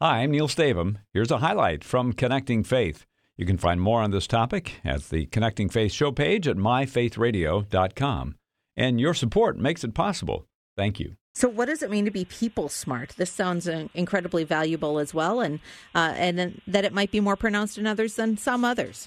Hi, I'm Neil Stavum. Here's a highlight from Connecting Faith. You can find more on this topic at the Connecting Faith show page at myfaithradio.com. And your support makes it possible. Thank you. So what does it mean to be people smart? This sounds incredibly valuable as well, and then that it might be more pronounced in others than some others.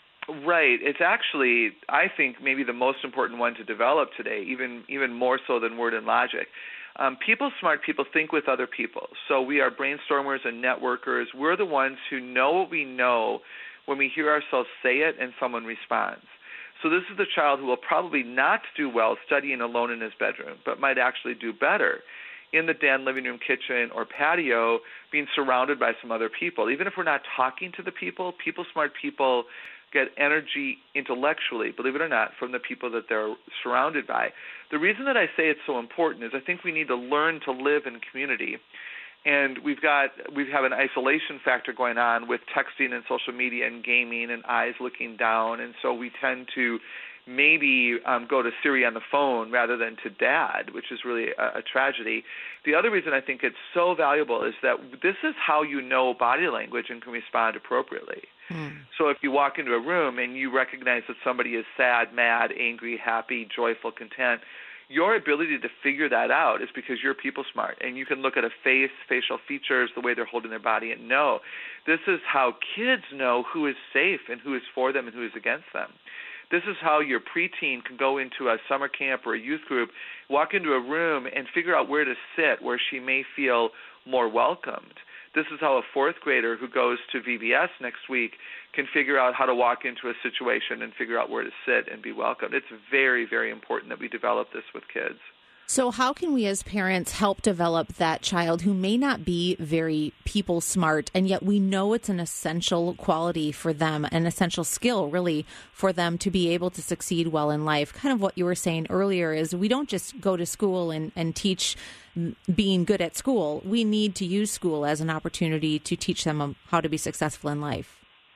Right. It's actually, I think, maybe the most important one to develop today, even more so than word and logic. People smart people think with other people. So we are brainstormers and networkers. We're the ones who know what we know when we hear ourselves say it and someone responds. So this is the child who will probably not do well studying alone in his bedroom, but might actually do better in the den, living room, kitchen, or patio, being surrounded by some other people. Even if we're not talking to the people, smart people get energy intellectually, believe it or not, from the people that they're surrounded by. The reason that I say it's so important is I think we need to learn to live in community. And we have an isolation factor going on with texting and social media and gaming and eyes looking down. And so we tend to maybe go to Siri on the phone rather than to Dad, which is really a tragedy. The other reason I think it's so valuable is that this is how you know body language and can respond appropriately. So if you walk into a room and you recognize that somebody is sad, mad, angry, happy, joyful, content, your ability to figure that out is because you're people smart, and you can look at a face, facial features, the way they're holding their body, and know. This is how kids know who is safe and who is for them and who is against them. This is how your preteen can go into a summer camp or a youth group, walk into a room, and figure out where to sit, where she may feel more welcomed. This is how a fourth grader who goes to VBS next week can figure out how to walk into a situation and figure out where to sit and be welcomed. It's very, very important that we develop this with kids. So how can we as parents help develop that child who may not be very people smart, and yet we know it's an essential quality for them, an essential skill really for them to be able to succeed well in life? Kind of what you were saying earlier is we don't just go to school and teach being good at school. We need to use school as an opportunity to teach them how to be successful in life.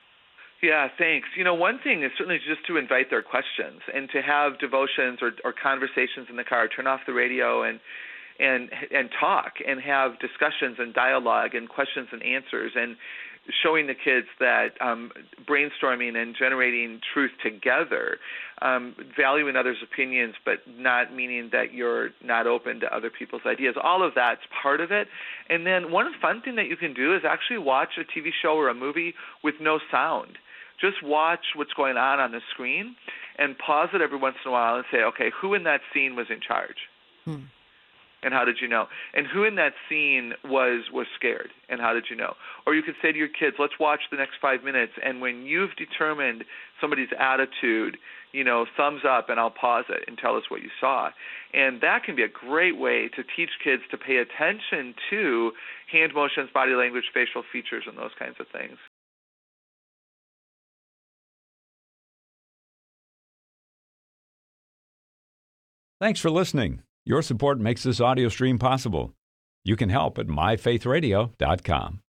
Yeah, thanks. One thing is certainly just to invite their questions and to have devotions or conversations in the car, turn off the radio and talk and have discussions and dialogue and questions and answers, and showing the kids that brainstorming and generating truth together, valuing others' opinions, but not meaning that you're not open to other people's ideas. All of that's part of it. And then one fun thing that you can do is actually watch a TV show or a movie with no sound. Just watch what's going on the screen and pause it every once in a while and say, okay, who in that scene was in charge? And how did you know? And who in that scene was scared, and how did you know? Or you could say to your kids, let's watch the next 5 minutes, and when you've determined somebody's attitude, thumbs up, and I'll pause it and tell us what you saw. And that can be a great way to teach kids to pay attention to hand motions, body language, facial features, and those kinds of things. Thanks for listening. Your support makes this audio stream possible. You can help at myfaithradio.com.